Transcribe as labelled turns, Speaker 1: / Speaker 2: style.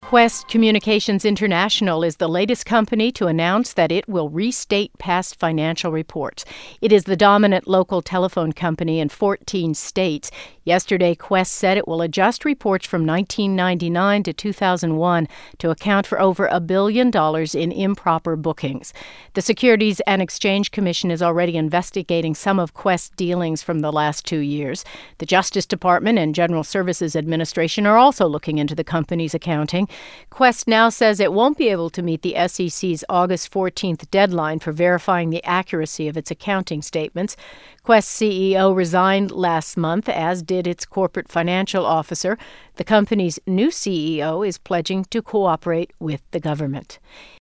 Speaker 1: Qwest Communications International is the latest company to announce that it will restate past financial reports. It is the dominant local telephone company in 14 states. Yesterday, Qwest said it will adjust reports from 1999 to 2001 to account for over $1 billion in improper bookings. The Securities and Exchange Commission is already investigating some of Qwest's dealings from the last 2 years. The Justice Department and General Services Administration are also looking into the company's accounting. Qwest now says it won't be able to meet the SEC's August 14th deadline for verifying the accuracy of its accounting statements. Qwest's CEO resigned last month, as did its corporate financial officer. The company's new CEO is pledging to cooperate with the government.